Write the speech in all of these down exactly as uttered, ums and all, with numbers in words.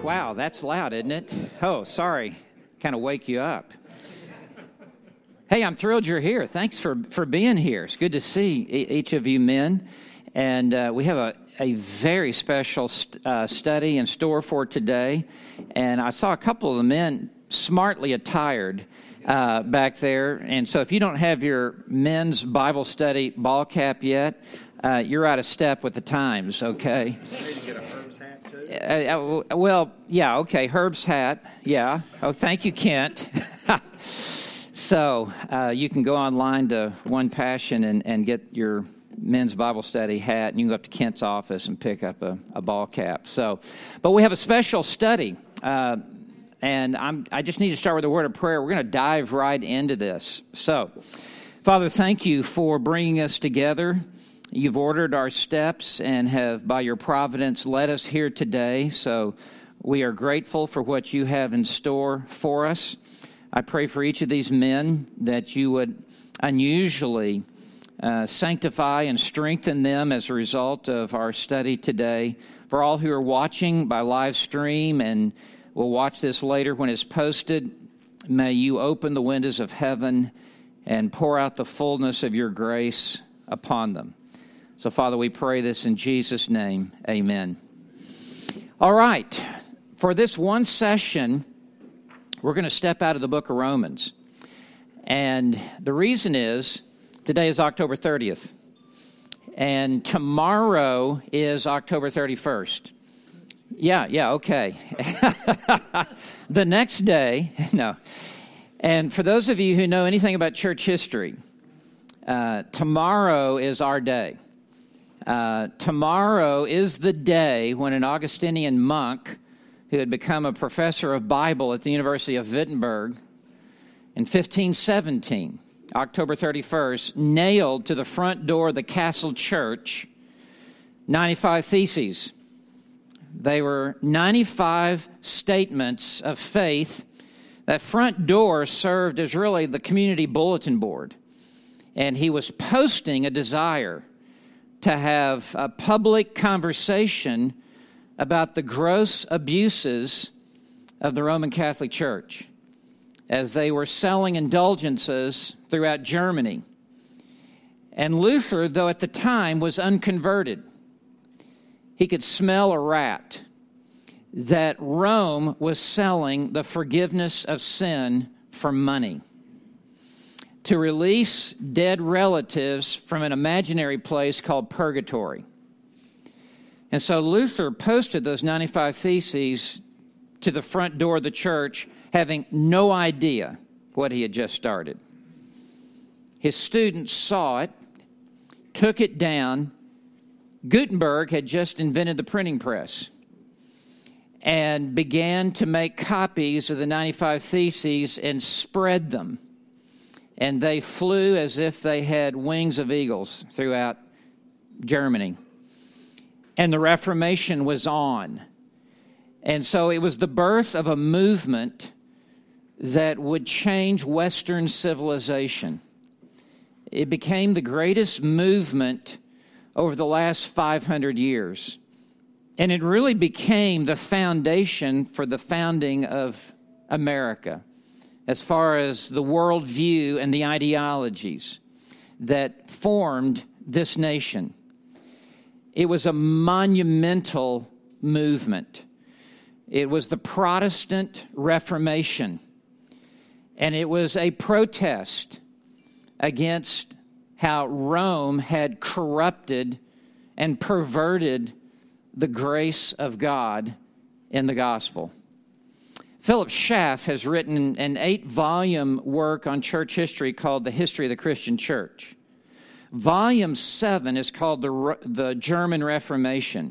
Wow, that's loud, isn't it? Oh, sorry. Kind of wake you up. Hey, I'm thrilled you're here. Thanks for, for being here. It's good to see e- each of you men. And uh, we have a, a very special st- uh, study in store for today. And I saw a couple of the men smartly attired uh, back there. And so if you don't have your men's Bible study ball cap yet, uh, you're out of step with the times, okay? Uh, uh, well, yeah, okay, Herb's hat, yeah. Oh, thank you, Kent. So uh, you can go online to One Passion and, and get your men's Bible study hat, and you can go up to Kent's office and pick up a, a ball cap. So, but we have a special study, uh, and I'm, I just need to start with a word of prayer. We're going to dive right into this. So, Father, thank you for bringing us together. You've ordered our steps and have, by your providence, led us here today. So we are grateful for what you have in store for us. I pray for each of these men that you would unusually uh, sanctify and strengthen them as a result of our study today. For all who are watching by live stream and will watch this later when it's posted, may you open the windows of heaven and pour out the fullness of your grace upon them. So, Father, we pray this in Jesus' name. Amen. All right. For this one session, we're going to step out of the book of Romans. And the reason is, today is October thirtieth. And tomorrow is October thirty-first. Yeah, yeah, okay. The next day, no. And for those of you who know anything about church history, uh, tomorrow is our day. Uh, tomorrow is the day when an Augustinian monk who had become a professor of Bible at the University of Wittenberg in fifteen seventeen, October thirty-first, nailed to the front door of the castle church ninety-five theses. They were ninety-five statements of faith. That front door served as really the community bulletin board. And he was posting a desire to have a public conversation about the gross abuses of the Roman Catholic Church as they were selling indulgences throughout Germany. And Luther, though at the time was unconverted, he could smell a rat that Rome was selling the forgiveness of sin for money to release dead relatives from an imaginary place called purgatory. And so Luther posted those ninety-five theses to the front door of the church, having no idea what he had just started. His students saw it, took it down. Gutenberg had just invented the printing press and began to make copies of the ninety-five theses and spread them. And they flew as if they had wings of eagles throughout Germany. And the Reformation was on. And so it was the birth of a movement that would change Western civilization. It became the greatest movement over the last five hundred years. And it really became the foundation for the founding of America, as far as the worldview and the ideologies that formed this nation. It was a monumental movement. It was the Protestant Reformation, and it was a protest against how Rome had corrupted and perverted the grace of God in the gospel. Philip Schaff has written an eight-volume work on church history called The History of the Christian Church. Volume seven is called the, the German Reformation.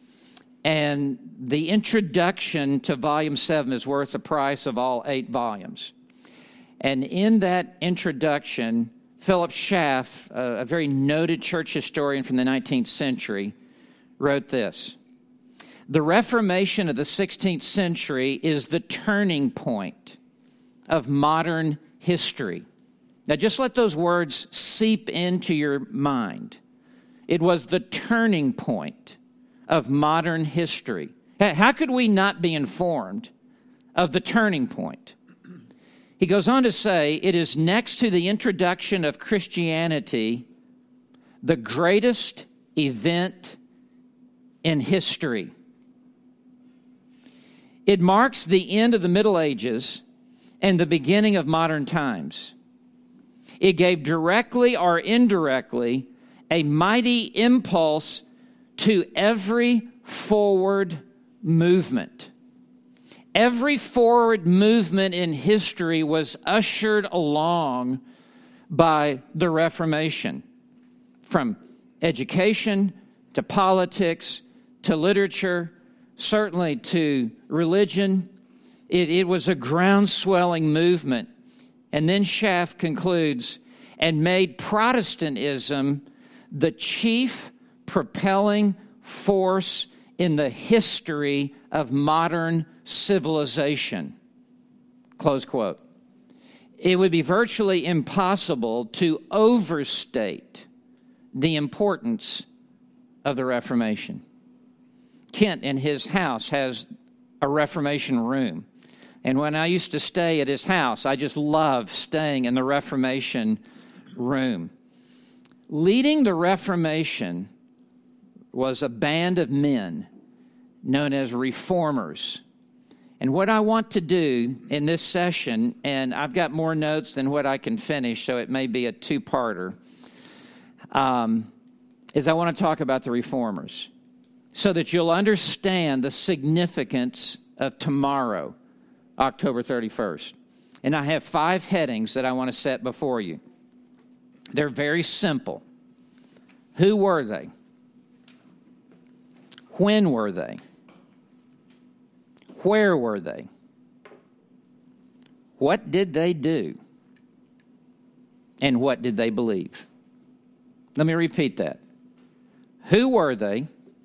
And the introduction to volume seven is worth the price of all eight volumes. And in that introduction, Philip Schaff, a, a very noted church historian from the nineteenth century, wrote this: "The Reformation of the sixteenth century is the turning point of modern history." Now, just let those words seep into your mind. It was the turning point of modern history. How could we not be informed of the turning point? He goes on to say, it is next to the introduction of Christianity, the greatest event in history. It marks the end of the Middle Ages and the beginning of modern times. It gave directly or indirectly a mighty impulse to every forward movement. Every forward movement in history was ushered along by the Reformation, from education to politics to literature, certainly to religion. It, it was a ground-swelling movement. And then Schaff concludes, and made Protestantism the chief propelling force in the history of modern civilization. Close quote. It would be virtually impossible to overstate the importance of the Reformation. Kent in his house has a Reformation room. And when I used to stay at his house, I just loved staying in the Reformation room. Leading the Reformation was a band of men known as reformers. And what I want to do in this session, and I've got more notes than what I can finish, so it may be a two-parter, um, is I want to talk about the reformers so that you'll understand the significance of tomorrow, October thirty-first. And I have five headings that I want to set before you. They're very simple. Who were they? When were they? Where were they? What did they do? And what did they believe? Let me repeat that. Who were they?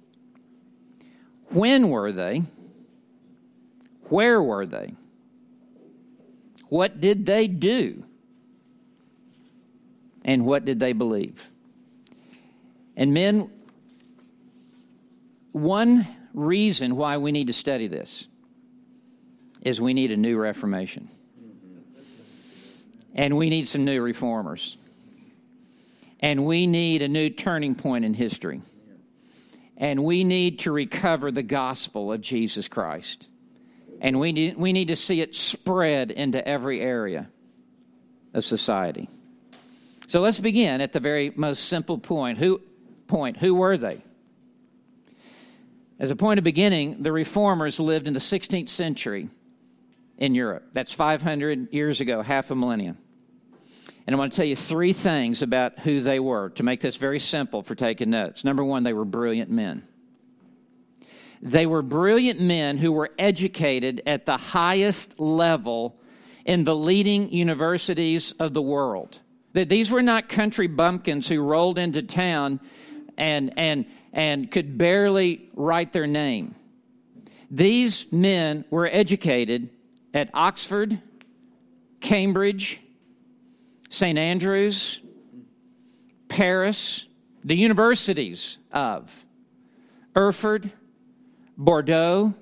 When were they? Where were they? What did they do? And what did they believe? And men, one reason why we need to study this is we need a new Reformation. And we need some new reformers. And we need a new turning point in history. And we need to recover the gospel of Jesus Christ. And we need, we need to see it spread into every area of society. So let's begin at the very most simple point. Who, point, who were they? As a point of beginning, the reformers lived in the sixteenth century in Europe. That's five hundred years ago, half a millennium. And I want to tell you three things about who they were to make this very simple for taking notes. Number one, they were brilliant men. They were brilliant men who were educated at the highest level in the leading universities of the world. These were not country bumpkins who rolled into town and, and, and could barely write their name. These men were educated at Oxford, Cambridge, Saint Andrews, Paris, the universities of Erfurt, Bordeaux,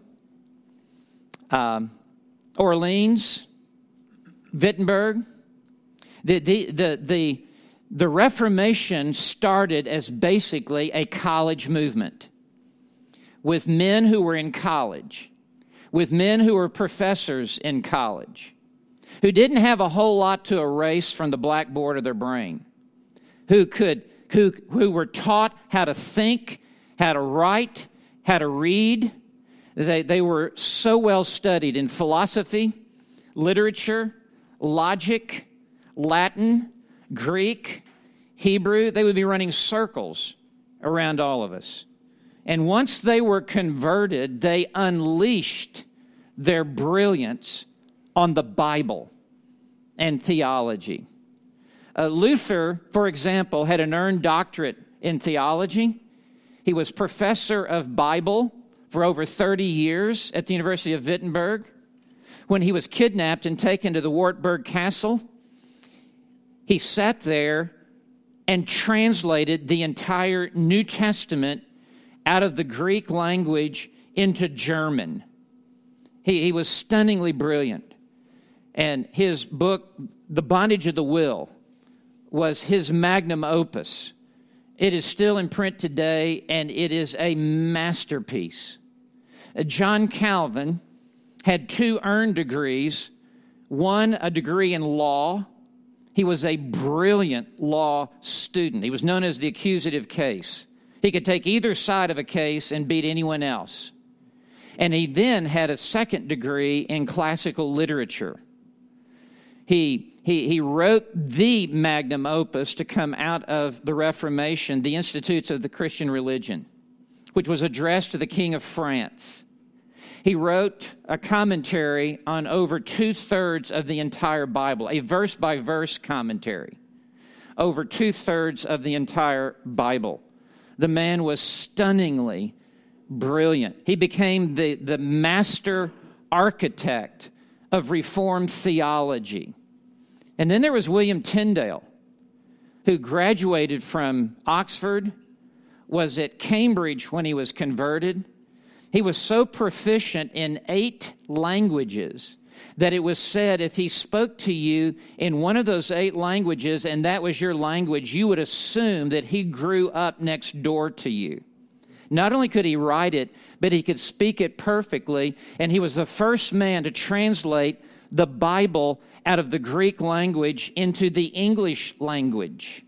um, Orleans, Wittenberg. The, the, the, the, the Reformation started as basically a college movement with men who were in college, with men who were professors in college, who didn't have a whole lot to erase from the blackboard of their brain, who could, who, who were taught how to think, how to write, how to read. They, they were so well studied in philosophy, literature, logic, Latin, Greek, Hebrew. They would be running circles around all of us. And once they were converted, they unleashed their brilliance on the Bible and theology. Uh, Luther, for example, had an earned doctorate in theology. He was professor of Bible for over thirty years at the University of Wittenberg. When he was kidnapped and taken to the Wartburg Castle, he sat there and translated the entire New Testament out of the Greek language into German. He, he was stunningly brilliant. And his book, The Bondage of the Will, was his magnum opus. It is still in print today, and it is a masterpiece. John Calvin had two earned degrees, one a degree in law. He was a brilliant law student. He was known as the accusative case. He could take either side of a case and beat anyone else. And he then had a second degree in classical literature. He, he, he wrote the magnum opus to come out of the Reformation, the Institutes of the Christian Religion, which was addressed to the King of France. He wrote a commentary on over two-thirds of the entire Bible, a verse-by-verse commentary, over two-thirds of the entire Bible. The man was stunningly brilliant. He became the, the master architect of Reformed theology. And then there was William Tyndale, who graduated from Oxford, was at Cambridge when he was converted. He was so proficient in eight languages that it was said if he spoke to you in one of those eight languages and that was your language, you would assume that he grew up next door to you. Not only could he write it, but he could speak it perfectly, and he was the first man to translate the Bible out of the Greek language into the English language.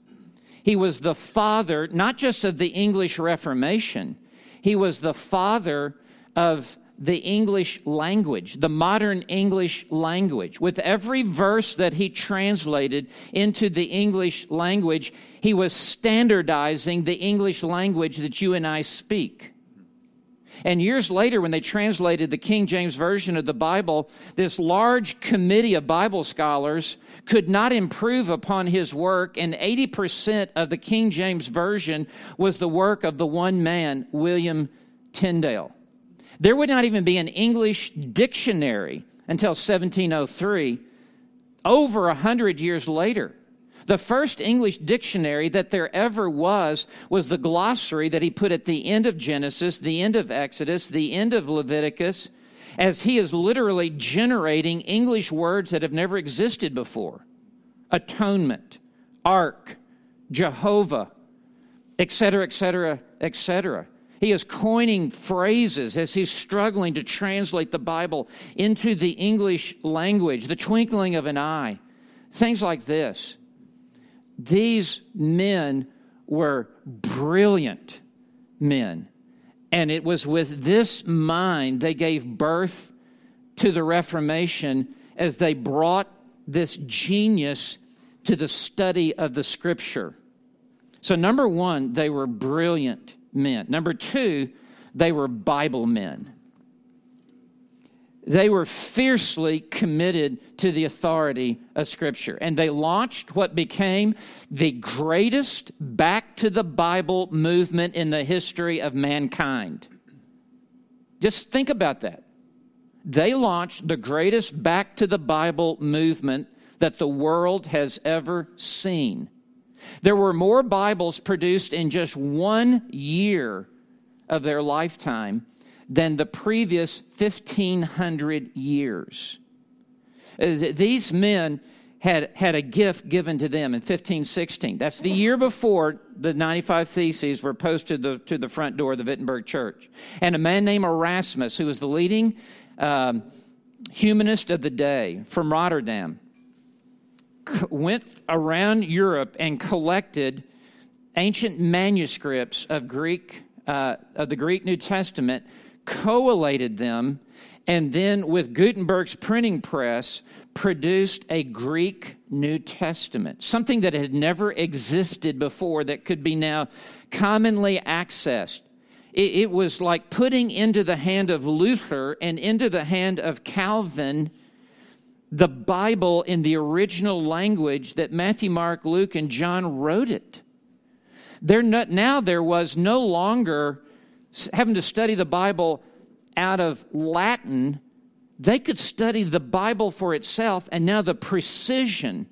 He was the father, not just of the English Reformation, he was the father of the English language, the modern English language. With every verse that he translated into the English language, he was standardizing the English language that you and I speak. And years later, when they translated the King James Version of the Bible, this large committee of Bible scholars could not improve upon his work, and eighty percent of the King James Version was the work of the one man, William Tyndale. There would not even be an English dictionary until seventeen oh three, over a hundred years later. The first English dictionary that there ever was was the glossary that he put at the end of Genesis, the end of Exodus, the end of Leviticus, as he is literally generating English words that have never existed before. Atonement, ark, Jehovah, et cetera, et cetera, et cetera. He is coining phrases as he's struggling to translate the Bible into the English language, the twinkling of an eye, things like this. These men were brilliant men, and it was with this mind they gave birth to the Reformation as they brought this genius to the study of the Scripture. So number one, they were brilliant men. Number two, they were Bible men. They were fiercely committed to the authority of Scripture. And they launched what became the greatest back to the Bible movement in the history of mankind. Just think about that. They launched the greatest back to the Bible movement that the world has ever seen. There were more Bibles produced in just one year of their lifetime than the previous fifteen hundred years. These men had, had a gift given to them in fifteen sixteen. That's the year before the ninety-five Theses were posted to, to the front door of the Wittenberg Church. And a man named Erasmus, who was the leading um, humanist of the day from Rotterdam, went around Europe and collected ancient manuscripts of Greek uh, of the Greek New Testament, collated them, and then with Gutenberg's printing press produced a Greek New Testament, something that had never existed before that could be now commonly accessed. It, it was like putting into the hand of Luther and into the hand of Calvin the Bible in the original language that Matthew, Mark, Luke, and John wrote it. There not, now there was no longer having to study the Bible out of Latin. They could study the Bible for itself, and now the precision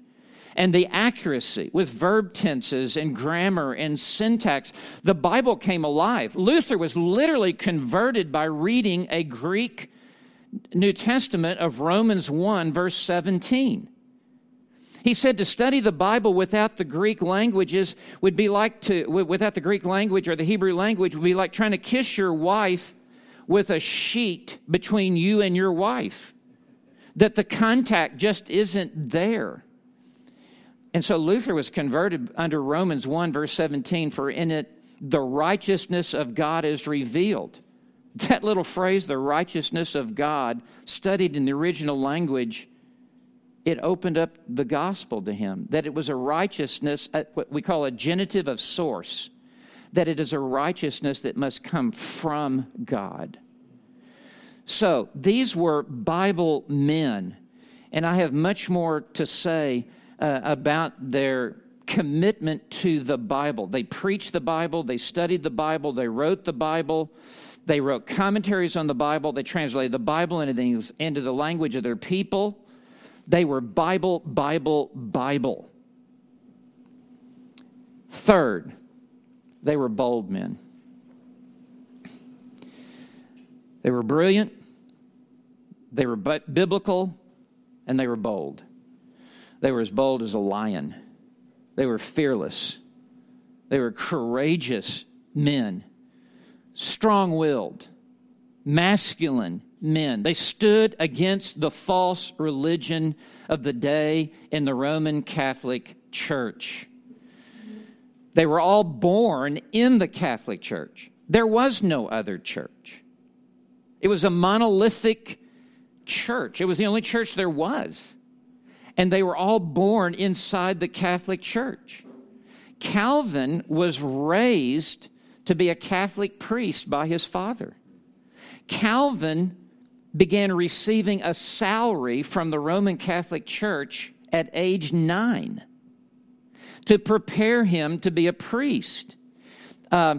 and the accuracy with verb tenses and grammar and syntax. The Bible came alive. Luther was literally converted by reading a Greek New Testament of Romans one, verse seventeen. He said to study the Bible without the Greek languages would be like to, without the Greek language or the Hebrew language, would be like trying to kiss your wife with a sheet between you and your wife. That the contact just isn't there. And so Luther was converted under Romans one, verse seventeen, for in it the righteousness of God is revealed. That little phrase, the righteousness of God, studied in the original language, it opened up the gospel to him, that it was a righteousness, what we call a genitive of source, that it is a righteousness that must come from God. So these were Bible men, and I have much more to say uh, about their commitment to the Bible. They preached the Bible, they studied the Bible, they wrote the Bible, they wrote commentaries on the Bible, they translated the Bible into the, into the language of their people. They were Bible, Bible, Bible. Third, they were bold men. They were brilliant, they were biblical, and they were bold. They were as bold as a lion. They were fearless. They were courageous men, strong-willed, masculine men. They stood against the false religion of the day in the Roman Catholic Church. They were all born in the Catholic Church. There was no other church. It was a monolithic church. It was the only church there was. And they were all born inside the Catholic Church. Calvin was raised to be a Catholic priest by his father. Calvin began receiving a salary from the Roman Catholic Church at age nine to prepare him to be a priest. Uh,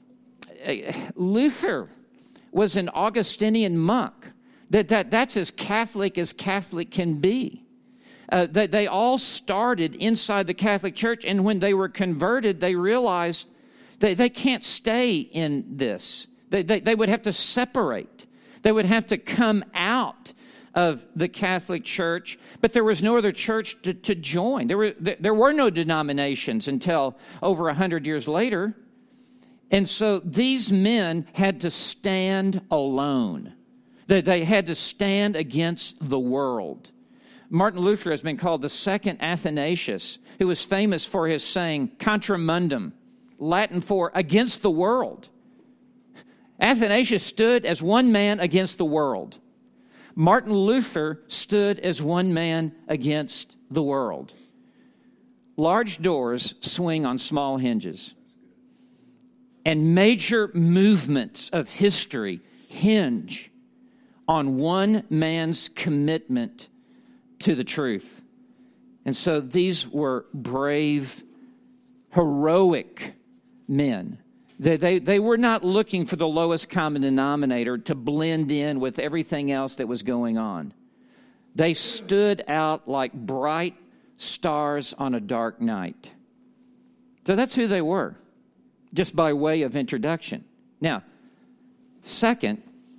Luther was an Augustinian monk. That, that, that's as Catholic as Catholic can be. Uh, they, they all started inside the Catholic Church, and when they were converted, they realized they, they can't stay in this. They, they, they would have to separate. They would have to come out of the Catholic Church, but there was no other church to, to join. There were, there were no denominations until over a hundred years later. And so these men had to stand alone. They, they had to stand against the world. Martin Luther has been called the second Athanasius, who was famous for his saying, contra mundum, Latin for against the world. Athanasius stood as one man against the world. Martin Luther stood as one man against the world. Large doors swing on small hinges. And major movements of history hinge on one man's commitment to the truth. And so these were brave, heroic men. They, they, they were not looking for the lowest common denominator to blend in with everything else that was going on. They stood out like bright stars on a dark night. So that's who they were, just by way of introduction. Now, second,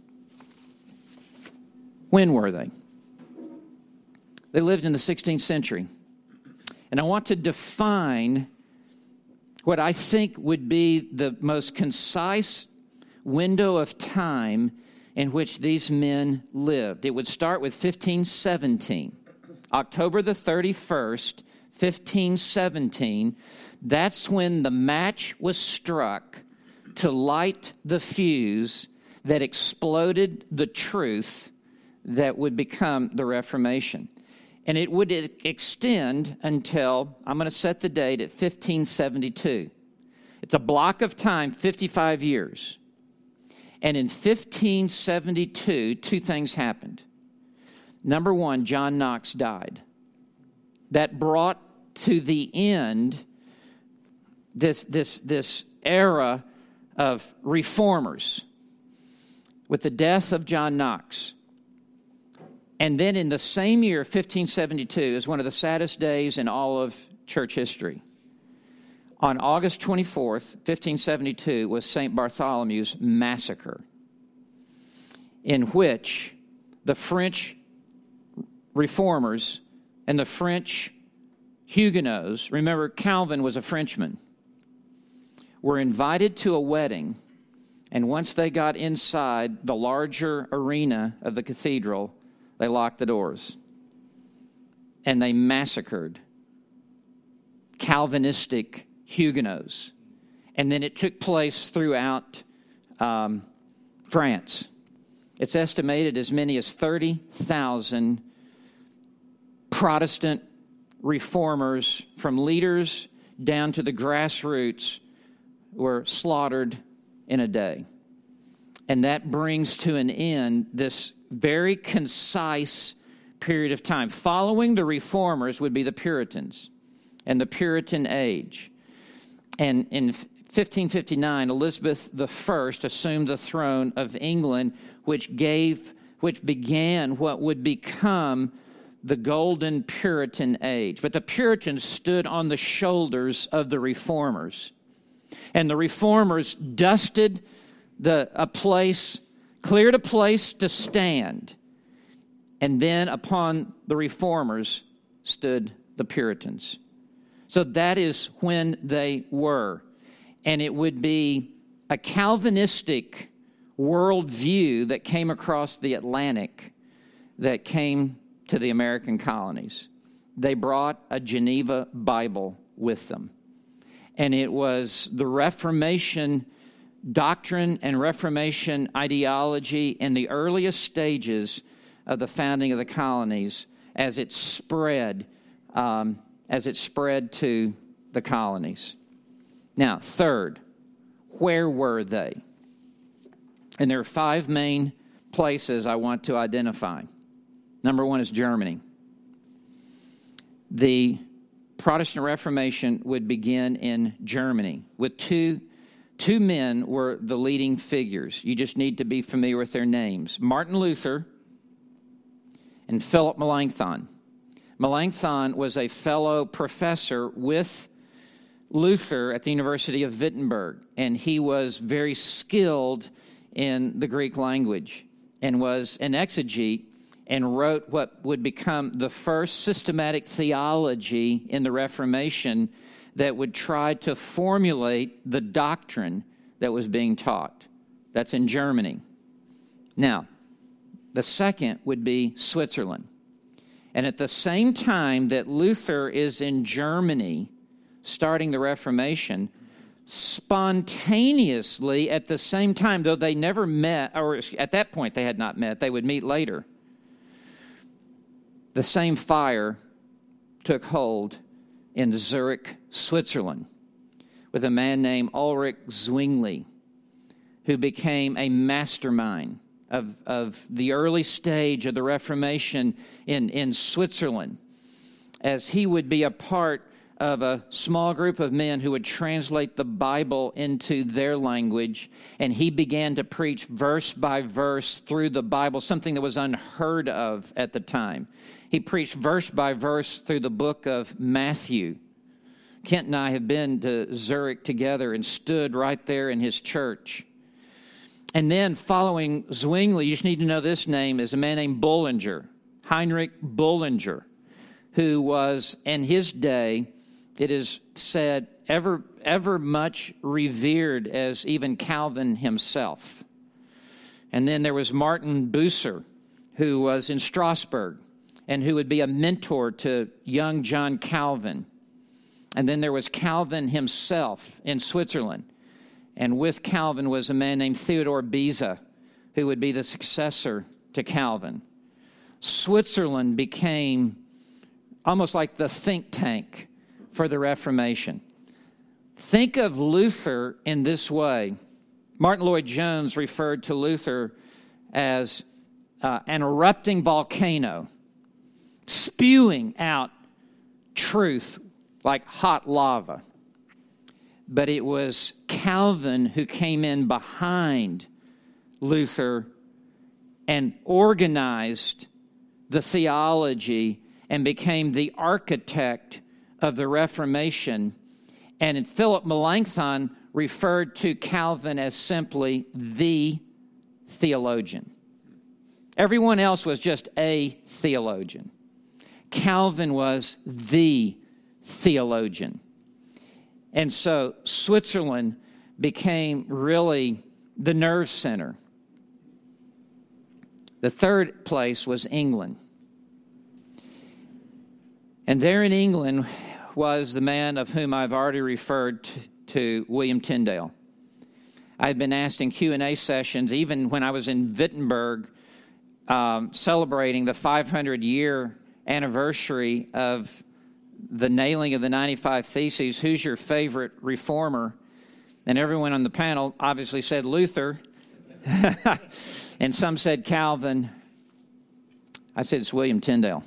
when were they? They lived in the sixteenth century. And I want to define what I think would be the most concise window of time in which these men lived. It would start with fifteen seventeen. October the thirty-first, fifteen seventeen. That's when the match was struck to light the fuse that exploded the truth that would become the Reformation. And it would extend until, I'm going to set the date at fifteen seventy-two. It's a block of time, fifty-five years. And in fifteen seventy-two, two things happened. Number one, John Knox died. That brought to the end this, this, this era of reformers. With the death of John Knox, And then in the same year, fifteen seventy-two, is one of the saddest days in all of church history. On August twenty-fourth, fifteen seventy-two, was Saint Bartholomew's Massacre, in which the French reformers and the French Huguenots, remember Calvin was a Frenchman, were invited to a wedding, and once they got inside the larger arena of the cathedral, they locked the doors, and they massacred Calvinistic Huguenots. And then it took place throughout um, France. It's estimated as many as thirty thousand Protestant reformers, from leaders down to the grassroots, were slaughtered in a day. And that brings to an end this very concise period of time. Following the reformers would be the Puritans and the Puritan age. And in fifteen fifty-nine, Elizabeth the First assumed the throne of England, which gave, which began what would become the Golden Puritan Age. But the Puritans stood on the shoulders of the reformers. And the reformers dusted the a place, cleared a place to stand. And then upon the reformers stood the Puritans. So that is when they were. And it would be a Calvinistic worldview that came across the Atlantic that came to the American colonies. They brought a Geneva Bible with them. And it was the Reformation doctrine and Reformation ideology in the earliest stages of the founding of the colonies as it spread, um, as it spread to the colonies. Now, third, where were they? And there are five main places I want to identify. Number one is Germany. The Protestant Reformation would begin in Germany with two, two men were the leading figures. You just need to be familiar with their names. Martin Luther and Philip Melanchthon. Melanchthon was a fellow professor with Luther at the University of Wittenberg, and he was very skilled in the Greek language and was an exegete and wrote what would become the first systematic theology in the Reformation that would try to formulate the doctrine that was being taught. That's in Germany. Now, the second would be Switzerland. And at the same time that Luther is in Germany starting the Reformation, spontaneously at the same time, though they never met, or at that point they had not met, they would meet later, the same fire took hold in Zurich, Switzerland, with a man named Ulrich Zwingli, who became a mastermind of, of the early stage of the Reformation in, in Switzerland, as he would be a part of a small group of men who would translate the Bible into their language, and he began to preach verse by verse through the Bible, something that was unheard of at the time. He preached verse by verse through the book of Matthew. Kent and I have been to Zurich together and stood right there in his church. And then following Zwingli, you just need to know this name, is a man named Bullinger, Heinrich Bullinger, who was, in his day, it is said, ever, ever much revered as even Calvin himself. And then there was Martin Bucer, who was in Strasbourg and who would be a mentor to young John Calvin. And then there was Calvin himself in Switzerland. And with Calvin was a man named Theodore Beza, who would be the successor to Calvin. Switzerland became almost like the think tank for the Reformation. Think of Luther in this way. Martin Lloyd-Jones referred to Luther as uh, an erupting volcano, spewing out truth like hot lava. But it was Calvin who came in behind Luther and organized the theology and became the architect of the Reformation. And Philip Melanchthon referred to Calvin as simply the theologian. Everyone else was just a theologian. Calvin was the theologian. And so Switzerland became really the nerve center. The third place was England. And there in England was the man of whom I've already referred to, to William Tyndale. I've been asked in Q and A sessions, even when I was in Wittenberg, um, celebrating the five hundred year anniversary of the nailing of the ninety-five Theses, who's your favorite reformer? And everyone on the panel obviously said Luther. And some said Calvin. I said it's William Tyndale.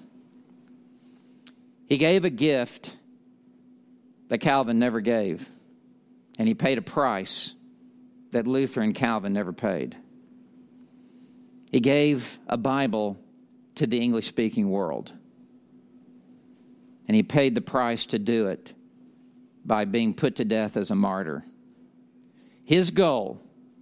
He gave a gift that Calvin never gave. And he paid a price that Luther and Calvin never paid. He gave a Bible to the English-speaking world. And he paid the price to do it by being put to death as a martyr. His goal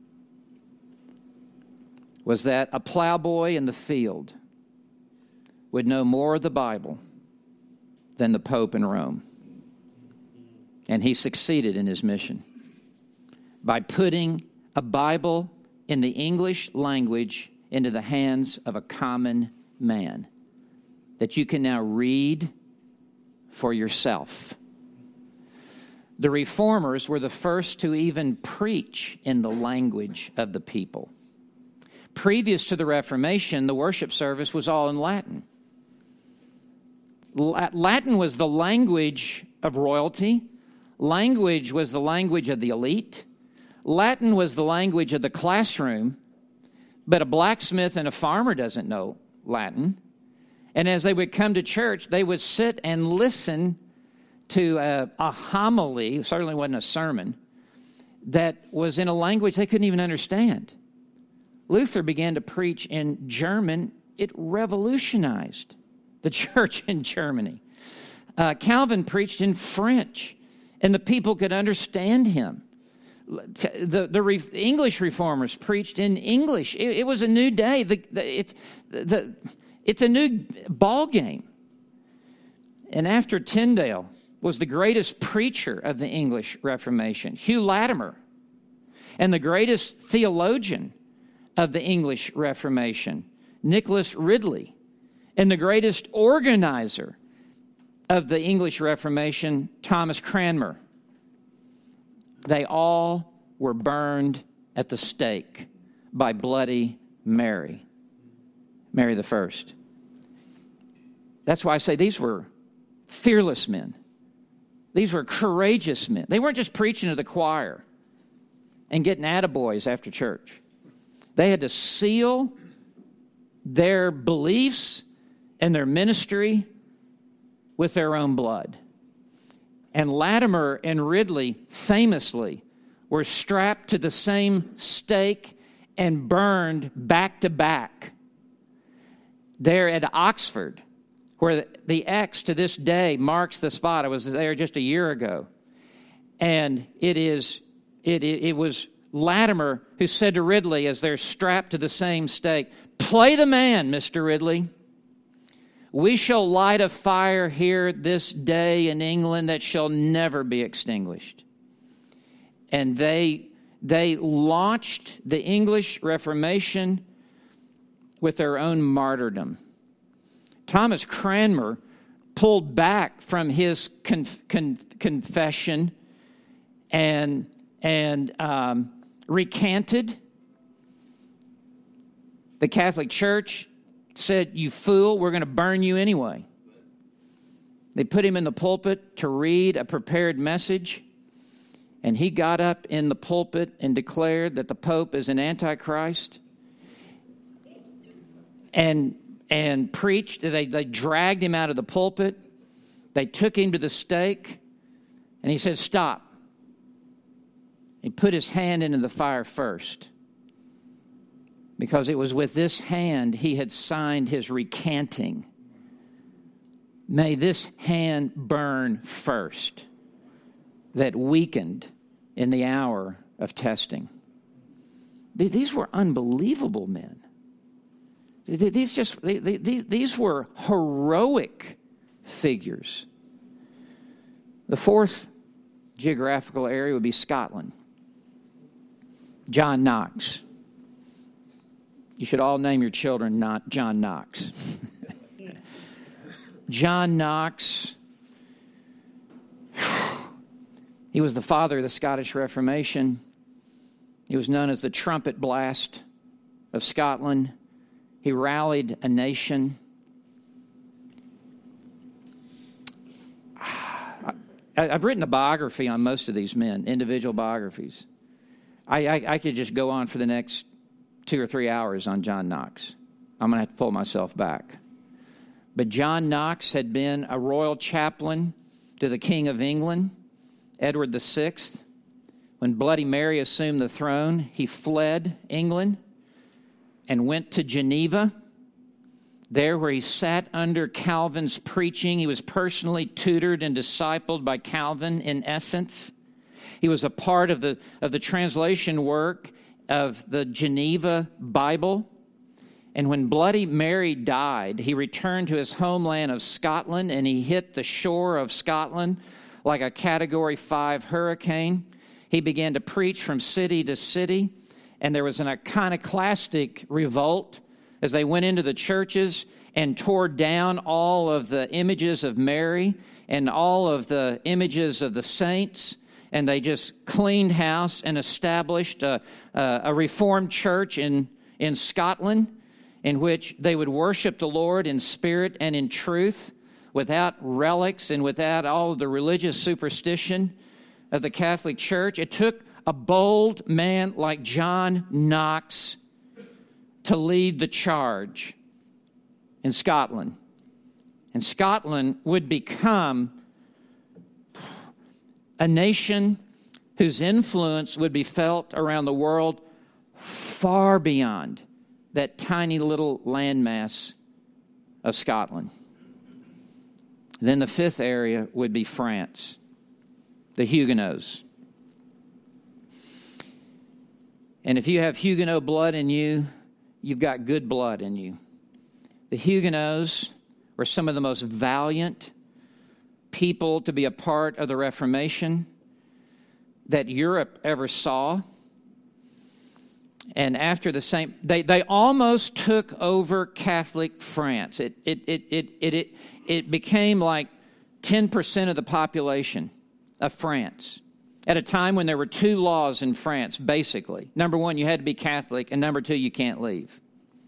was that a plowboy in the field would know more of the Bible than the Pope in Rome. And he succeeded in his mission by putting a Bible in the English language into the hands of a common man that you can now read for yourself. The Reformers were the first to even preach in the language of the people. Previous to the Reformation, the worship service was all in Latin. Latin was the language of royalty. Language was the language of the elite. Latin was the language of the classroom. But a blacksmith and a farmer doesn't know Latin. And as they would come to church, they would sit and listen to a, a homily, certainly wasn't a sermon, that was in a language they couldn't even understand. Luther began to preach in German. It revolutionized the church in Germany. Uh, Calvin preached in French, and the people could understand him. The, the re, English reformers preached in English. It, it was a new day. The, the, it, the, it's a new ball game. And after Tyndale was the greatest preacher of the English Reformation, Hugh Latimer, and the greatest theologian of the English Reformation, Nicholas Ridley, and the greatest organizer of the English Reformation, Thomas Cranmer. They all were burned at the stake by Bloody Mary, Mary the First. That's why I say these were fearless men. These were courageous men. They weren't just preaching to the choir and getting attaboys after church. They had to seal their beliefs and their ministry with their own blood. And Latimer and Ridley famously were strapped to the same stake and burned back to back. There at Oxford, where the X to this day marks the spot. I was there just a year ago. And it is it, it, it was Latimer who said to Ridley as they're strapped to the same stake, "Play the man, Mister Ridley. We shall light a fire here this day in England that shall never be extinguished." And they, they launched the English Reformation with their own martyrdom. Thomas Cranmer pulled back from his conf, con, confession and, and um, recanted. The Catholic Church said, "You fool, we're going to burn you anyway." They put him in the pulpit to read a prepared message, and he got up in the pulpit and declared that the Pope is an antichrist and and preached. They, they dragged him out of the pulpit. They took him to the stake, and he said, "Stop." He put his hand into the fire first. because it was with this hand he had signed his recanting. May this hand burn first, that weakened in the hour of testing. These were unbelievable men. These just these, these were heroic figures. The fourth geographical area would be Scotland. John Knox. You should all name your children not John Knox. John Knox, he was the father of the Scottish Reformation. He was known as the trumpet blast of Scotland. He rallied a nation. I've written a biography on most of these men, individual biographies. I, I, I could just go on for the next two or three hours on John Knox. I'm going to have to pull myself back. But John Knox had been a royal chaplain to the King of England, Edward the Sixth. When Bloody Mary assumed the throne, he fled England and went to Geneva, there where he sat under Calvin's preaching. He was personally tutored and discipled by Calvin in essence. He was a part of the, of the translation work of the Geneva Bible. And when Bloody Mary died, he returned to his homeland of Scotland, and he hit the shore of Scotland like a Category five hurricane. He began to preach from city to city, and there was an iconoclastic revolt as they went into the churches and tore down all of the images of Mary and all of the images of the saints, and they just cleaned house and established a, a, a Reformed church in, in Scotland in which they would worship the Lord in spirit and in truth without relics and without all of the religious superstition of the Catholic Church. It took a bold man like John Knox to lead the charge in Scotland. And Scotland would become a nation whose influence would be felt around the world far beyond that tiny little landmass of Scotland. Then the fifth area would be France, the Huguenots. And if you have Huguenot blood in you, you've got good blood in you. The Huguenots were some of the most valiant people to be a part of the Reformation that Europe ever saw. And after the same, they, they almost took over Catholic France. It, it, it, it, it, it, it became like ten percent of the population of France at a time when there were two laws in France, basically. Number one, you had to be Catholic, and number two, you can't leave.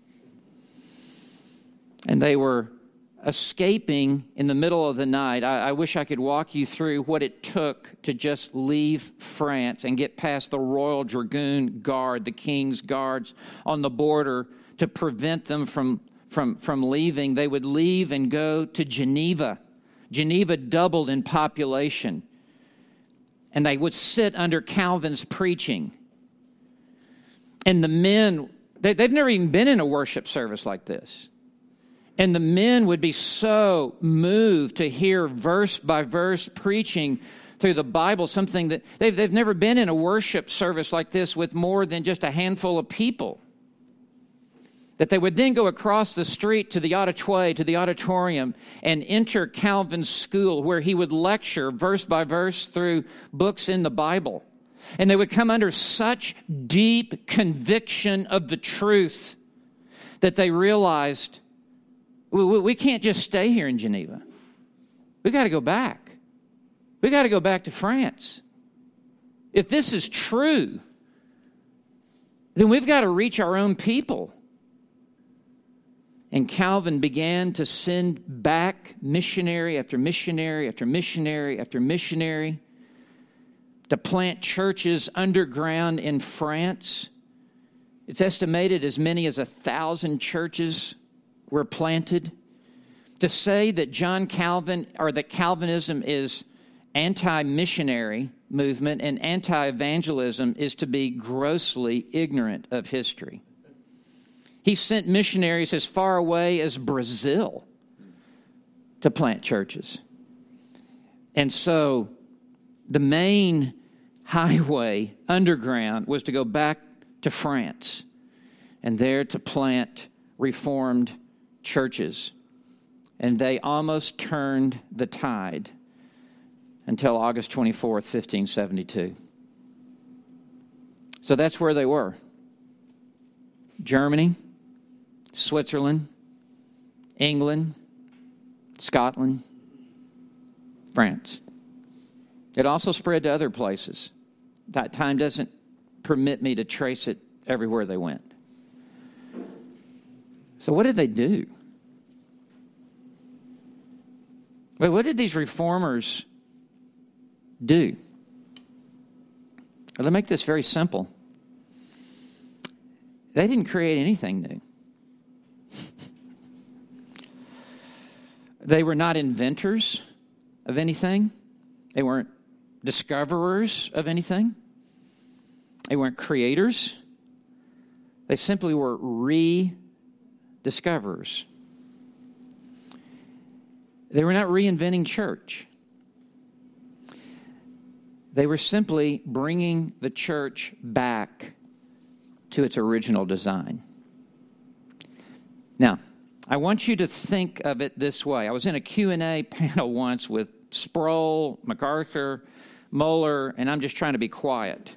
And they were escaping in the middle of the night. I, I wish I could walk you through what it took to just leave France and get past the Royal Dragoon Guard, the King's Guards on the border, to prevent them from, from, from leaving. They would leave and go to Geneva. Geneva doubled in population. And they would sit under Calvin's preaching. And the men, they, they've never even been in a worship service like this. And the men would be so moved to hear verse by verse preaching through the Bible, something that they've, they've never been in a worship service like this with more than just a handful of people. That they would then go across the street to the auditoire, to the auditorium, and enter Calvin's school where he would lecture verse by verse through books in the Bible. And they would come under such deep conviction of the truth that they realized, we, we can't just stay here in Geneva. We got to go back. We got to go back to France. If this is true, then we've got to reach our own people. And Calvin began to send back missionary after missionary after missionary after missionary to plant churches underground in France. It's estimated as many as a thousand churches were planted. To say that John Calvin or that Calvinism is anti-missionary movement and anti-evangelism is to be grossly ignorant of history. He sent missionaries as far away as Brazil to plant churches. And so the main highway underground was to go back to France and there to plant Reformed churches. And they almost turned the tide until August twenty-fourth, fifteen seventy-two. So that's where they were. Germany, Switzerland, England, Scotland, France. It also spread to other places. That time doesn't permit me to trace it everywhere they went. So what did they do? But what did these reformers do? Well, to make this very simple, they didn't create anything new. They were not inventors of anything. They weren't discoverers of anything. They weren't creators. They simply were rediscoverers. They were not reinventing church. They were simply bringing the church back to its original design. Now, I want you to think of it this way. I was in a Q and A panel once with Sproul, MacArthur, Moeller, and I'm just trying to be quiet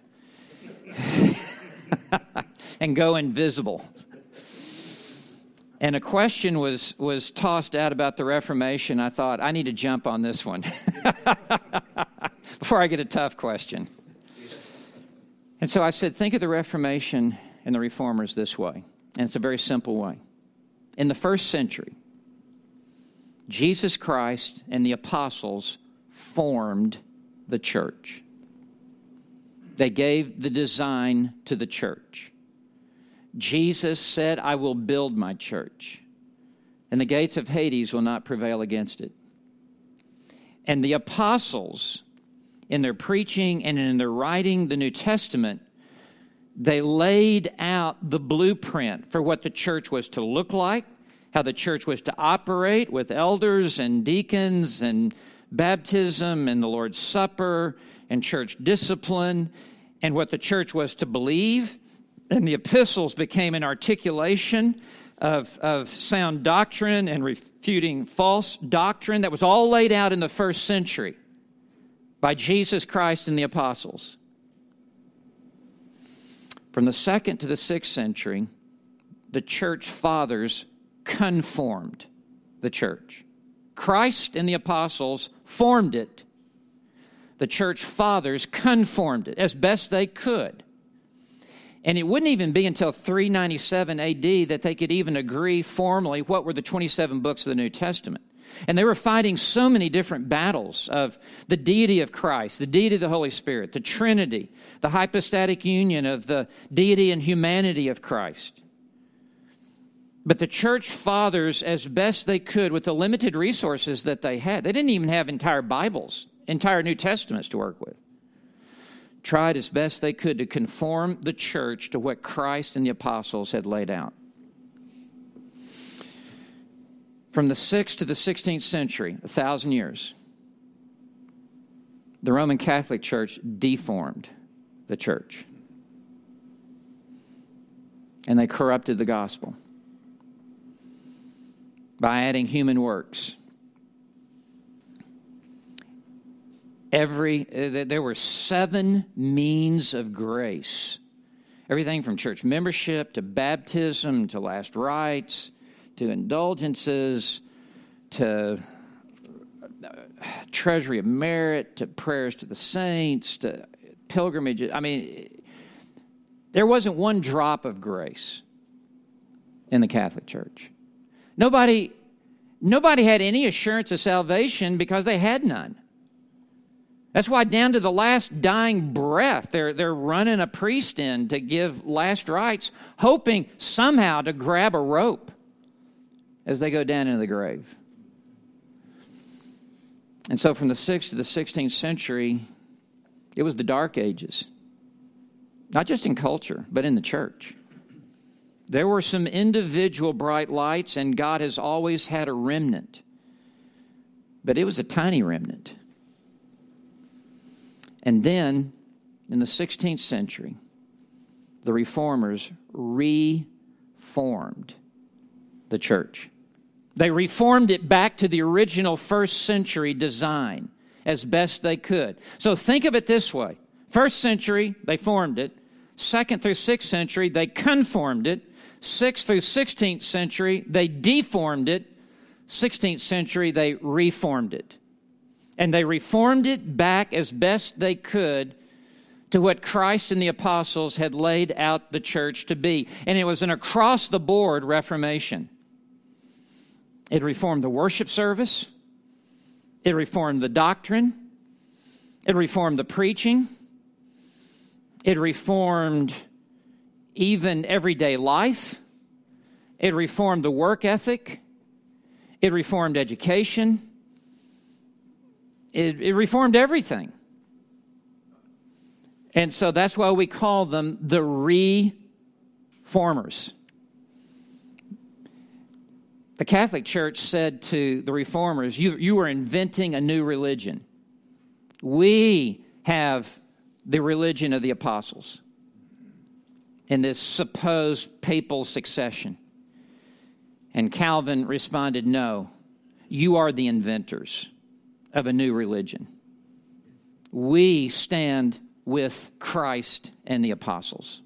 and go invisible. And a question was, was tossed out about the Reformation. I thought, I need to jump on this one before I get a tough question. And so I said, think of the Reformation and the Reformers this way. And it's a very simple way. In the first century, Jesus Christ and the apostles formed the church. They gave the design to the church. Jesus said, I will build my church, and the gates of Hades will not prevail against it. And the apostles, in their preaching and in their writing the New Testament, they laid out the blueprint for what the church was to look like, how the church was to operate with elders and deacons and baptism and the Lord's Supper and church discipline, and what the church was to believe. And the epistles became an articulation of, of sound doctrine and refuting false doctrine that was all laid out in the first century by Jesus Christ and the apostles. From the second to the sixth century, the church fathers conformed the church. Christ and the apostles formed it. The church fathers conformed it as best they could. And it wouldn't even be until three ninety-seven A D that they could even agree formally what were the twenty-seven books of the New Testament. And they were fighting so many different battles of the deity of Christ, the deity of the Holy Spirit, the Trinity, the hypostatic union of the deity and humanity of Christ. But the church fathers, as best they could, with the limited resources that they had, they didn't even have entire Bibles, entire New Testaments to work with, tried as best they could to conform the church to what Christ and the apostles had laid out. From the sixth to the sixteenth century, a thousand years, the Roman Catholic Church deformed the church. And they corrupted the gospel by adding human works. Every there were seven means of grace. Everything from church membership to baptism to last rites to indulgences to treasury of merit to prayers to the saints to pilgrimages. I mean, there wasn't one drop of grace in the Catholic Church. Nobody, nobody had any assurance of salvation because they had none. That's why down to the last dying breath, they're, they're running a priest in to give last rites, hoping somehow to grab a rope as they go down into the grave. And so from the sixth to the sixteenth century, it was the Dark Ages. Not just in culture, but in the church. There were some individual bright lights, and God has always had a remnant. But it was a tiny remnant. And then, in the sixteenth century, the Reformers reformed the church. They reformed it back to the original first century design as best they could. So think of it this way. First century, they formed it. Second through sixth century, they conformed it. Sixth through sixteenth century, they deformed it. sixteenth century, they reformed it. And they reformed it back as best they could to what Christ and the apostles had laid out the church to be. And it was an across-the-board reformation. It reformed the worship service. It reformed the doctrine. It reformed the preaching. It reformed even everyday life. It reformed the work ethic. It reformed education. It, it reformed everything. And so that's why we call them the reformers. The Catholic Church said to the reformers, you, you are inventing a new religion. We have the religion of the apostles in this supposed papal succession. And Calvin responded, no, you are the inventors of a new religion. We stand with Christ and the apostles.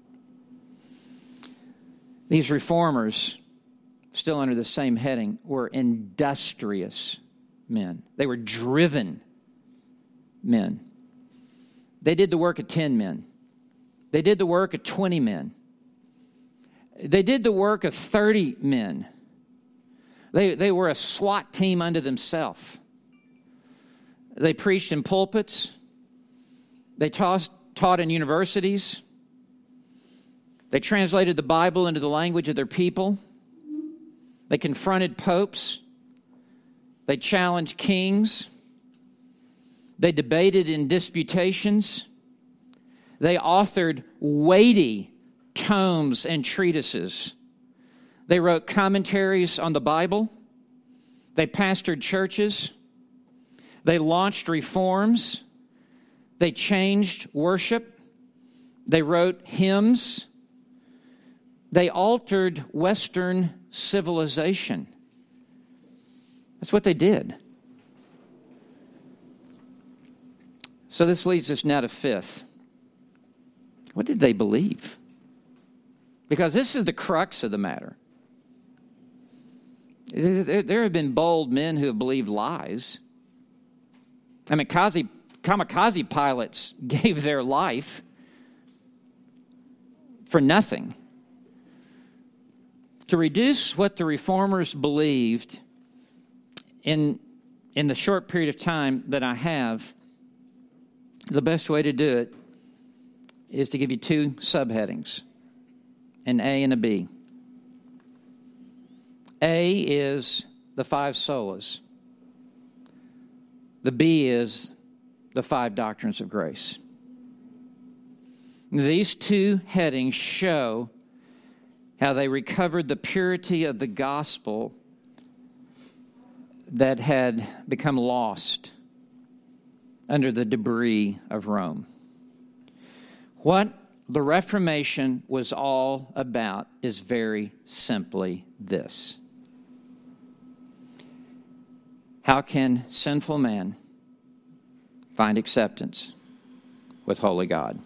These reformers, still under the same heading, were industrious men. They were driven men. They did the work of ten men. They did the work of twenty men. They did the work of thirty men. They, they were a SWAT team unto themselves. They preached in pulpits. They taught, taught in universities. They translated the Bible into the language of their people. They confronted popes. They challenged kings. They debated in disputations. They authored weighty tomes and treatises. They wrote commentaries on the Bible. They pastored churches. They launched reforms. They changed worship. They wrote hymns. They altered Western civilization. That's what they did. So this leads us now to fifth. What did they believe? Because this is the crux of the matter. There have been bold men who have believed lies. I mean, kamikaze, kamikaze pilots gave their life for nothing. To reduce what the reformers believed in, in the short period of time that I have, the best way to do it is to give you two subheadings, an A and a B. A is the five solas. The B is the five doctrines of grace. These two headings show how they recovered the purity of the gospel that had become lost under the debris of Rome. What the Reformation was all about is very simply this. How can sinful man find acceptance with holy God?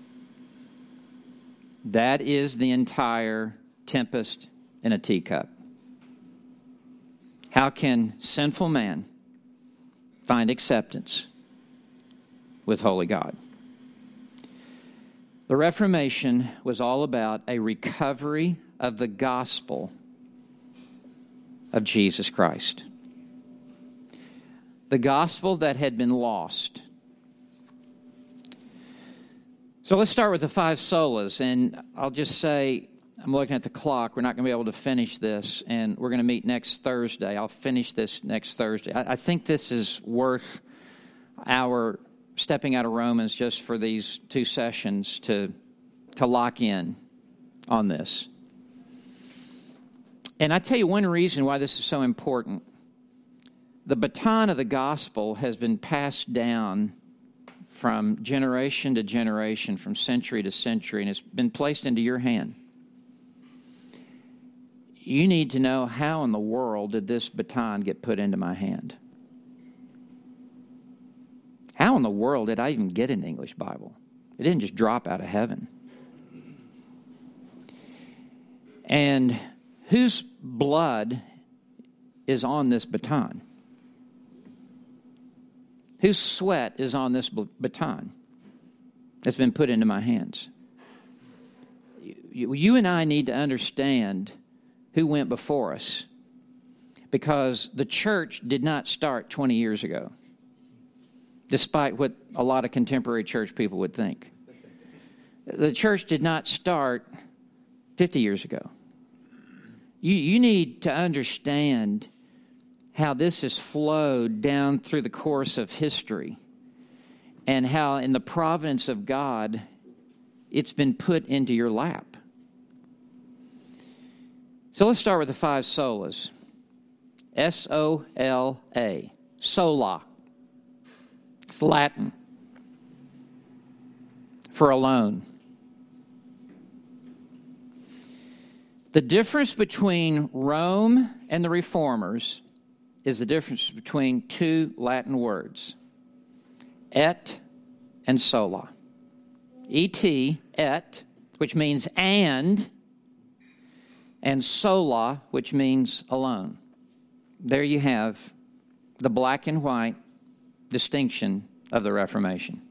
That is the entire tempest in a teacup. How can sinful man find acceptance with holy God? The Reformation was all about a recovery of the gospel of Jesus Christ. The gospel that had been lost. So let's start with the five solas, and I'll just say, I'm looking at the clock, we're not going to be able to finish this, and we're going to meet next Thursday. I'll finish this next Thursday. I, I think this is worth our stepping out of Romans just for these two sessions to, to lock in on this. And I tell you one reason why this is so important. The baton of the gospel has been passed down from generation to generation, from century to century, and it's been placed into your hand. You need to know, how in the world did this baton get put into my hand? How in the world did I even get an English Bible? It didn't just drop out of heaven. And whose blood is on this baton? Whose sweat is on this baton that's been put into my hands? You, you and I need to understand who went before us, because the church did not start twenty years ago, despite what a lot of contemporary church people would think. The church did not start fifty years ago. You, you need to understand how this has flowed down through the course of history, and how in the providence of God, it's been put into your lap. So let's start with the five solas. S O L A. Sola. It's Latin for alone. The difference between Rome and the Reformers is the difference between two Latin words, et and sola. Et, et, which means and, and sola, which means alone. There you have the black and white distinction of the Reformation.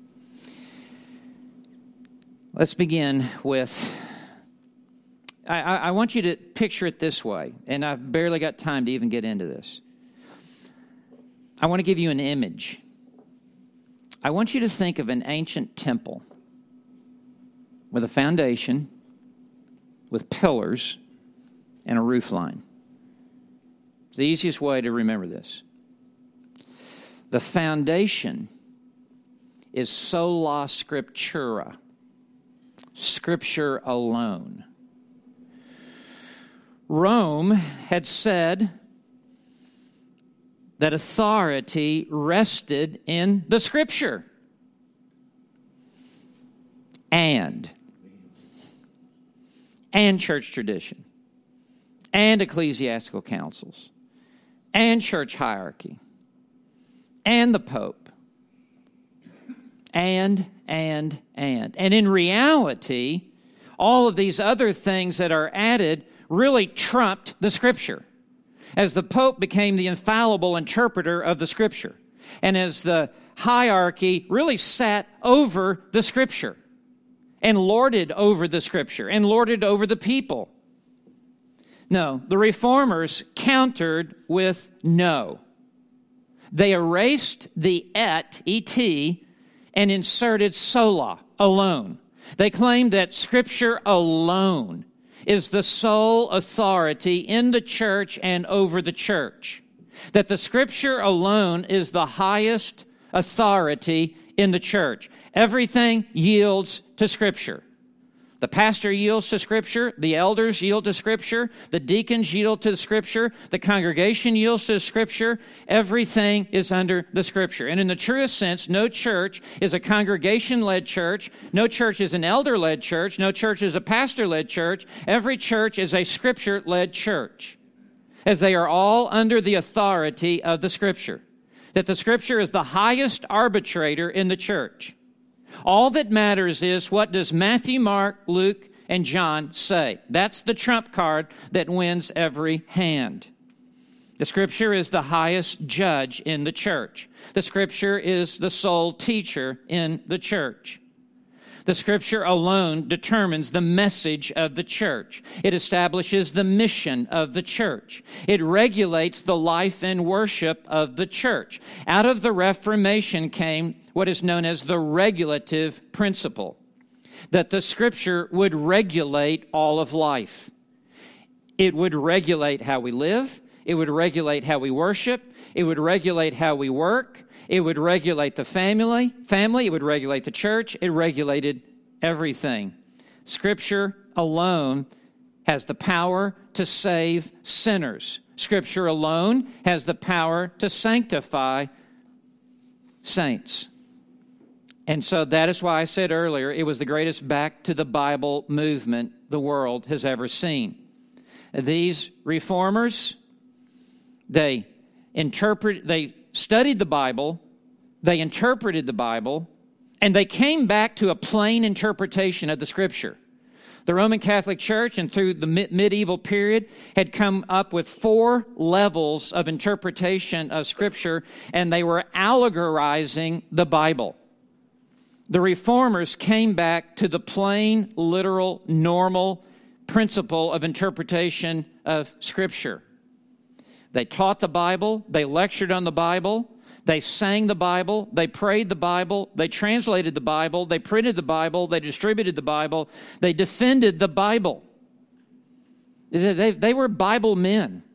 Let's begin with, I, I, I want you to picture it this way, and I've barely got time to even get into this. I want to give you an image. I want you to think of an ancient temple with a foundation, with pillars, and a roof line. It's the easiest way to remember this. The foundation is sola scriptura, Scripture alone. Rome had said that authority rested in the Scripture. And, and church tradition, and ecclesiastical councils, and church hierarchy, and the Pope, and, and, and. And in reality, all of these other things that are added really trumped the Scripture, as the Pope became the infallible interpreter of the Scripture, and as the hierarchy really sat over the Scripture, and lorded over the Scripture, and lorded over the people. No, the Reformers countered with no. They erased the et, et, and inserted sola, alone. They claimed that Scripture alone is the sole authority in the church and over the church. That the Scripture alone is the highest authority in the church. Everything yields to Scripture. The pastor yields to Scripture. The elders yield to Scripture. The deacons yield to the Scripture. The congregation yields to the Scripture. Everything is under the Scripture. And in the truest sense, no church is a congregation-led church. No church is an elder-led church. No church is a pastor-led church. Every church is a Scripture-led church, as they are all under the authority of the Scripture. That the Scripture is the highest arbitrator in the church. All that matters is, what does Matthew, Mark, Luke, and John say? That's the trump card that wins every hand. The Scripture is the highest judge in the church. The Scripture is the sole teacher in the church. The Scripture alone determines the message of the church. It establishes the mission of the church. It regulates the life and worship of the church. Out of the Reformation came what is known as the regulative principle, that the Scripture would regulate all of life. It would regulate how we live. It would regulate how we worship. It would regulate how we work. It would regulate the family. Family. It would regulate the church. It regulated everything. Scripture alone has the power to save sinners. Scripture alone has the power to sanctify saints. And so that is why I said earlier, it was the greatest back to the Bible movement the world has ever seen. These reformers, they interpret, they studied the Bible, they interpreted the Bible, and they came back to a plain interpretation of the Scripture. The Roman Catholic Church, and through the medieval period, had come up with four levels of interpretation of Scripture, and they were allegorizing the Bible. The Reformers came back to the plain, literal, normal principle of interpretation of Scripture. They taught the Bible, they lectured on the Bible, they sang the Bible, they prayed the Bible, they translated the Bible, they printed the Bible, they distributed the Bible, they defended the Bible. They, they, they were Bible men.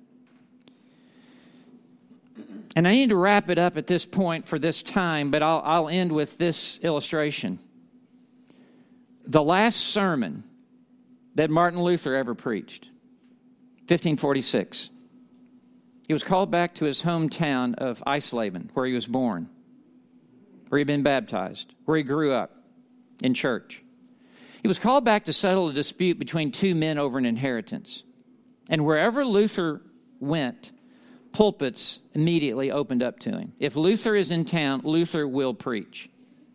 And I need to wrap it up at this point for this time, but I'll, I'll end with this illustration. The last sermon that Martin Luther ever preached, fifteen forty-six. He was called back to his hometown of Eisleben, where he was born, where he'd been baptized, where he grew up in church. He was called back to settle a dispute between two men over an inheritance. And wherever Luther went, pulpits immediately opened up to him. If Luther is in town, Luther will preach.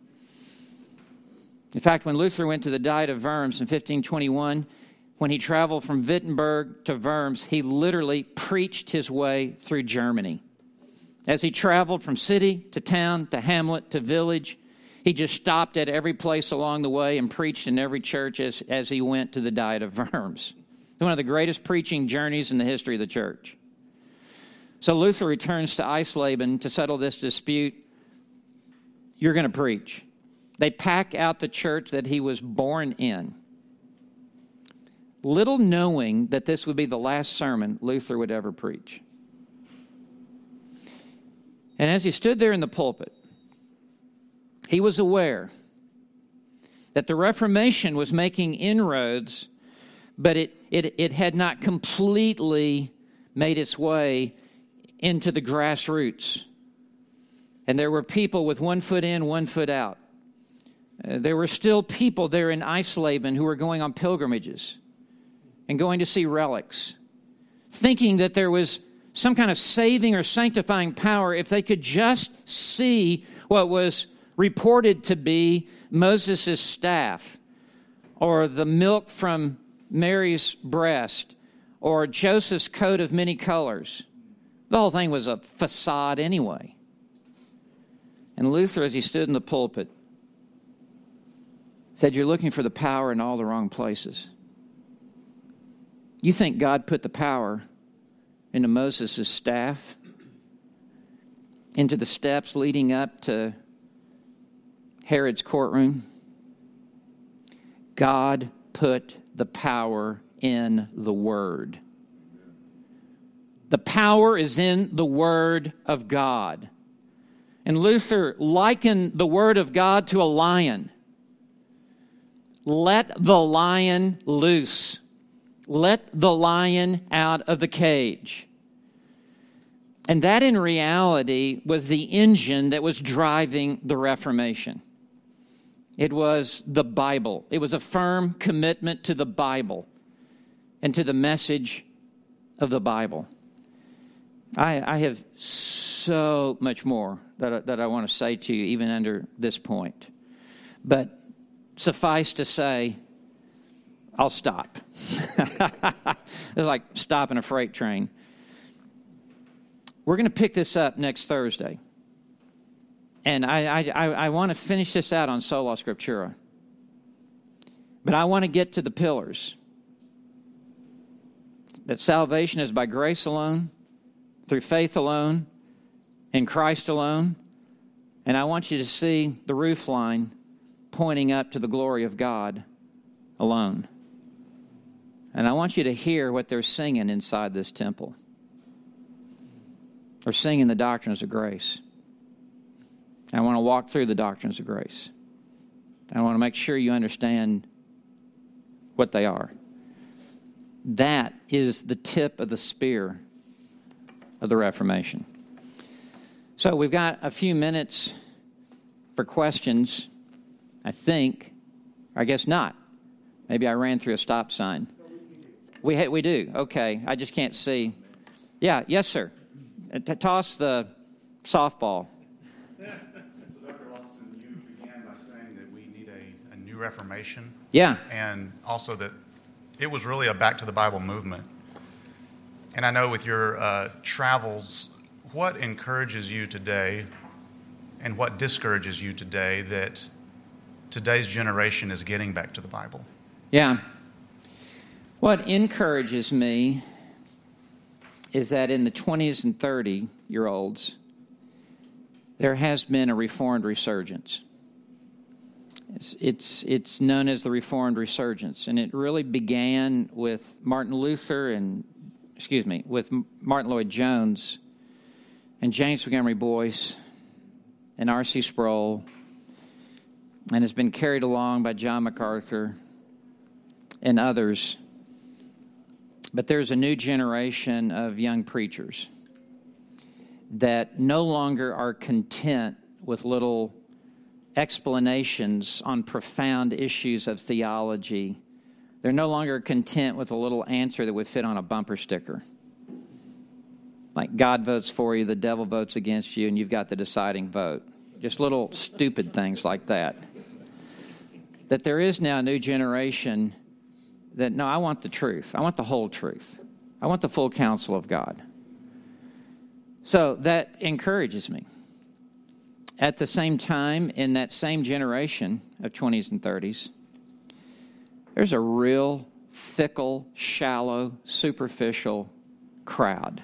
In fact, when Luther went to the Diet of Worms in fifteen twenty-one, when he traveled from Wittenberg to Worms, he literally preached his way through Germany. As he traveled from city to town to hamlet to village, he just stopped at every place along the way and preached in every church as, as he went to the Diet of Worms. One of the greatest preaching journeys in the history of the church. So Luther returns to Eisleben to settle this dispute. You're going to preach. They pack out the church that he was born in, little knowing that this would be the last sermon Luther would ever preach. And as he stood there in the pulpit, he was aware that the Reformation was making inroads, but it, it, it had not completely made its way into the grassroots. And there were people with one foot in, one foot out. Uh, there were still people there in Eisleben who were going on pilgrimages and going to see relics, thinking that there was some kind of saving or sanctifying power if they could just see what was reported to be Moses' staff, or the milk from Mary's breast, or Joseph's coat of many colors. The whole thing was a facade anyway. And Luther, as he stood in the pulpit, said, "You're looking for the power in all the wrong places. You think God put the power into Moses' staff, into the steps leading up to Herod's courtroom? God put the power in the Word. The power is in the Word of God." And Luther likened the Word of God to a lion. Let the lion loose. Let the lion out of the cage. And that in reality was the engine that was driving the Reformation. It was the Bible. It was a firm commitment to the Bible and to the message of the Bible. I, I have so much more that I, that I want to say to you even under this point. But suffice to say, I'll stop. It's like stopping a freight train. We're going to pick this up next Thursday. And I, I, I want to finish this out on Sola Scriptura. But I want to get to the pillars. That salvation is by grace alone, through faith alone, in Christ alone. And I want you to see the roof line pointing up to the glory of God alone. And I want you to hear what they're singing inside this temple. They're singing the doctrines of grace. I want to walk through the doctrines of grace. I want to make sure you understand what they are. That is the tip of the spear of the Reformation. So we've got a few minutes for questions, I think. I guess not. Maybe I ran through a stop sign. We ha- we do. Okay. I just can't see. Yeah. Yes, sir. Uh, t- toss the softball. So, Doctor Lawson, you began by saying that we need a, a new Reformation. Yeah. And also that it was really a back to the Bible movement. And I know with your uh, travels, what encourages you today and what discourages you today that today's generation is getting back to the Bible? Yeah. What encourages me is that in the twenties and thirty-year-olds, there has been a Reformed resurgence. It's, it's, it's known as the Reformed resurgence, and it really began with Martin Luther and, excuse me, with Martin Lloyd-Jones and James Montgomery Boyce and R C Sproul, and has been carried along by John MacArthur and others. But there's a new generation of young preachers that no longer are content with little explanations on profound issues of theology. They're no longer content with a little answer that would fit on a bumper sticker. Like God votes for you, the devil votes against you, and you've got the deciding vote. Just little stupid things like that. That there is now a new generation that, no, I want the truth. I want the whole truth. I want the full counsel of God. So that encourages me. At the same time, in that same generation of twenties and thirties, there's a real fickle, shallow, superficial crowd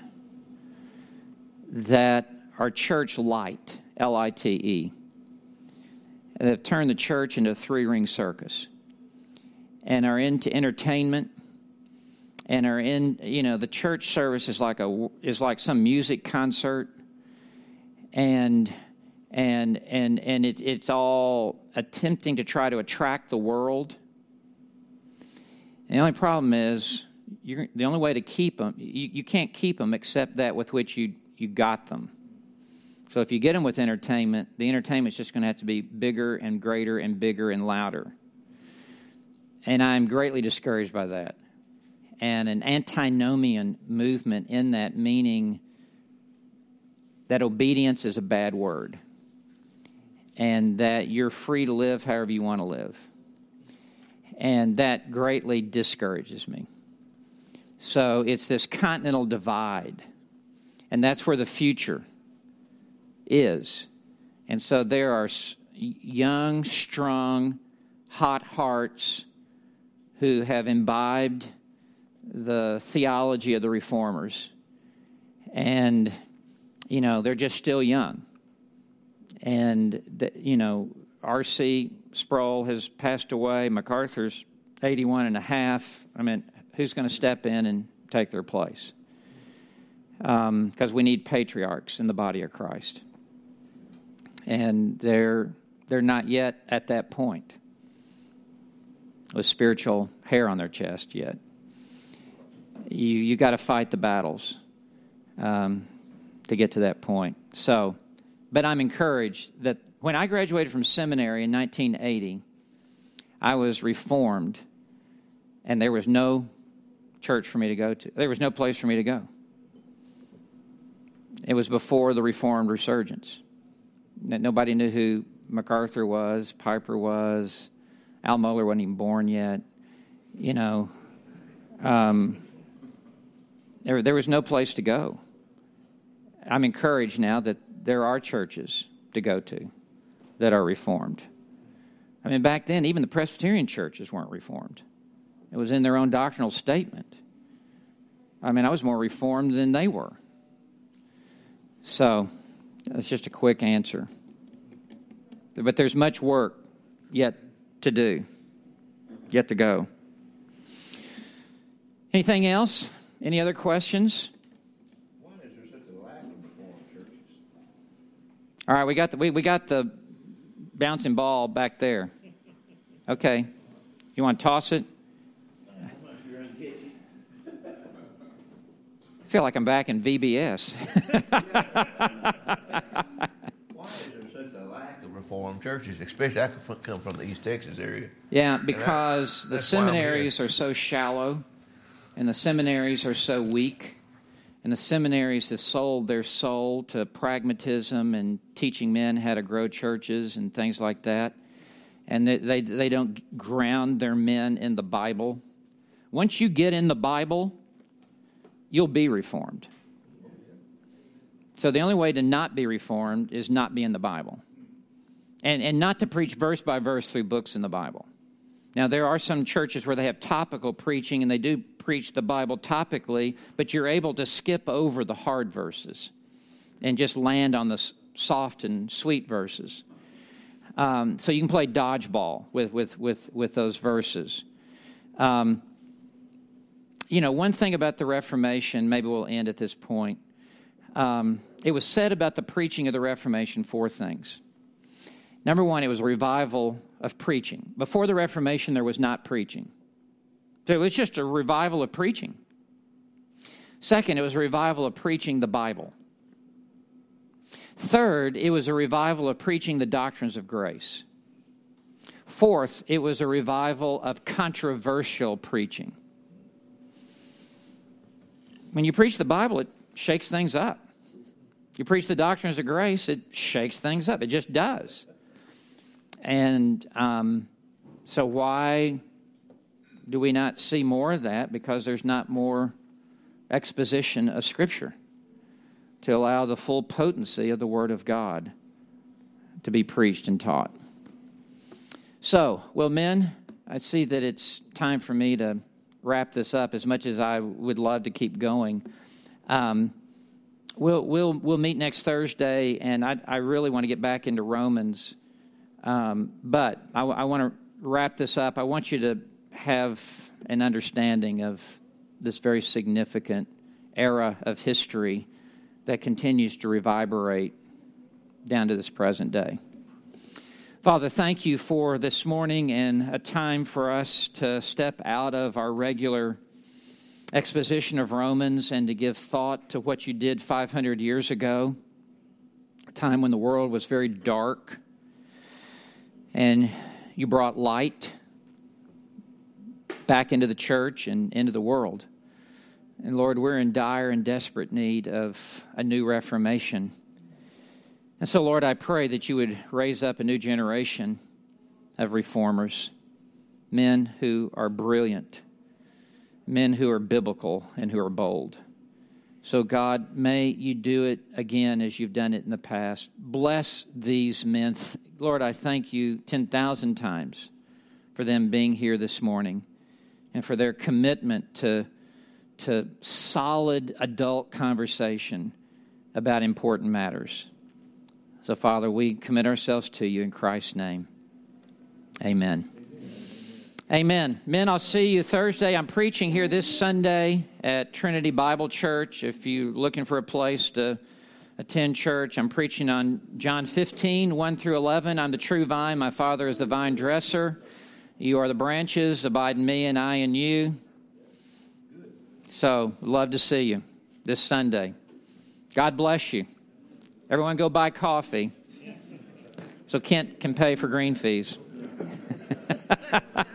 that are church light, L I T E, that have turned the church into a three-ring circus and are into entertainment and are in, you know, the church service is like a is like some music concert, and and and and it, it's all attempting to try to attract the world. And the only problem is, you're, the only way to keep them, you, you can't keep them except that with which you you got them. So if you get them with entertainment, the entertainment's just going to have to be bigger and greater and bigger and louder. And I'm greatly discouraged by that. And an antinomian movement in that, meaning that obedience is a bad word and that you're free to live however you want to live. And that greatly discourages me. So it's this continental divide, and that's where the future is. And so there are young, strong, hot hearts who have imbibed the theology of the reformers. And, you know, they're just still young. And, the, you know, R C Sproul has passed away. MacArthur's eighty-one and a half. I mean, who's going to step in and take their place? Because um, we need patriarchs in the body of Christ. And they're they're not yet at that point with spiritual hair on their chest yet. You you got to fight the battles um, to get to that point. So, but I'm encouraged that when I graduated from seminary in nineteen eighty, I was reformed, and there was no church for me to go to. There was no place for me to go. It was before the Reformed resurgence. Nobody knew who MacArthur was, Piper was, Al Mohler wasn't even born yet. You know, um, there, there was no place to go. I'm encouraged now that there are churches to go to that are Reformed. I mean, back then, even the Presbyterian churches weren't Reformed. It was in their own doctrinal statement. I mean, I was more Reformed than they were. So, that's just a quick answer. But there's much work yet to do, yet to go. Anything else? Any other questions? Why is there such a lack of Reformed churches? All right, we got the we, we got the bouncing ball back there. Okay. You want to toss it? feel like I'm back in V B S. Why is there such a lack of Reformed churches, especially I come from the East Texas area? Yeah, because that, the that's why I'm seminaries here. are so shallow, and the seminaries are so weak, and the seminaries have sold their soul to pragmatism and teaching men how to grow churches and things like that, and they they, they don't ground their men in the Bible. Once you get in the Bible, you'll be reformed. So the only way to not be reformed is not be in the Bible. And and not to preach verse by verse through books in the Bible. Now, there are some churches where they have topical preaching, and they do preach the Bible topically, but you're able to skip over the hard verses and just land on the soft and sweet verses. Um, so you can play dodgeball with, with, with, with those verses. Um, you know, one thing about the Reformation, maybe we'll end at this point. Um, it was said about the preaching of the Reformation four things. Number one, it was a revival of preaching. Before the Reformation, there was not preaching. So it was just a revival of preaching. Second, it was a revival of preaching the Bible. Third, it was a revival of preaching the doctrines of grace. Fourth, it was a revival of controversial preaching. When you preach the Bible, it shakes things up. You preach the doctrines of grace, it shakes things up. It just does. And um, so why do we not see more of that? Because there's not more exposition of Scripture to allow the full potency of the Word of God to be preached and taught. So, well, men, I see that it's time for me to wrap this up, as much as I would love to keep going. Um, we'll we'll we'll meet next Thursday, and I I really want to get back into Romans. Um, but I, I want to wrap this up. I want you to have an understanding of this very significant era of history that continues to reverberate down to this present day. Father, thank you for this morning and a time for us to step out of our regular exposition of Romans and to give thought to what you did five hundred years ago, a time when the world was very dark, and you brought light back into the church and into the world. And Lord, we're in dire and desperate need of a new reformation. And so, Lord, I pray that you would raise up a new generation of reformers, men who are brilliant, men who are biblical and who are bold. So, God, may you do it again as you've done it in the past. Bless these men. Lord, I thank you ten thousand times for them being here this morning and for their commitment to, to solid adult conversation about important matters. So, Father, we commit ourselves to you in Christ's name. Amen. Amen. Men, I'll see you Thursday. I'm preaching here this Sunday at Trinity Bible Church. If you're looking for a place to attend church, I'm preaching on John fifteen, one through eleven. I'm the true vine. My Father is the vine dresser. You are the branches. Abide in me and I in you. So, love to see you this Sunday. God bless you. Everyone go buy coffee so Kent can pay for green fees.